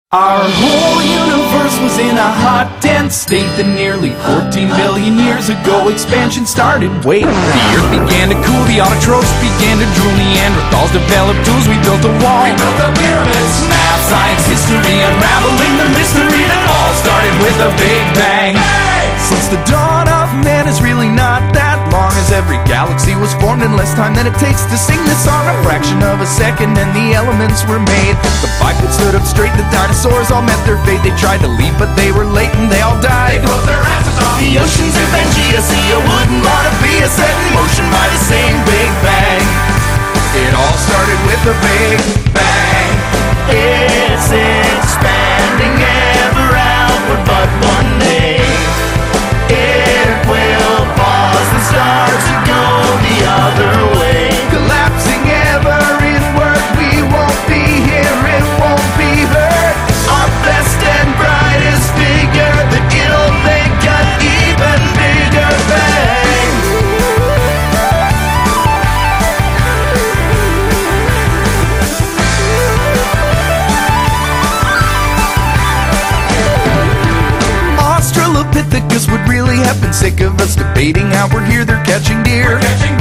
Our whole universe was in a hot, dense state that nearly 14 billion years ago expansion started. Wait, the earth began to cool, the autotrophs began to drool, Neanderthals developed tools, we built a wall, we built the pyramids. Math, science, history, unraveling the mystery that all started with a big bang. Hey! Since the dawn of man is really not that long, as every galaxy was formed in less time than it takes to sing this song. A fraction of a second and the elements were made. The bipeds stood up straight, the dinosaurs all met their fate. They tried to leave but they were late and they all died. They broke their asses off. The oceans of Pangea, a wooden Monopia set in motion by the same Big Bang. It all started with a Big Bang. It's expanding ever outward, but one day it will pause and start to go the other way. Collapsing ever inward, we won't be here, it won't be heard. Our best and brightest figure, that it'll make an even bigger bang. Australopithecus would really have been sick of us debating how we're here, they're catching deer.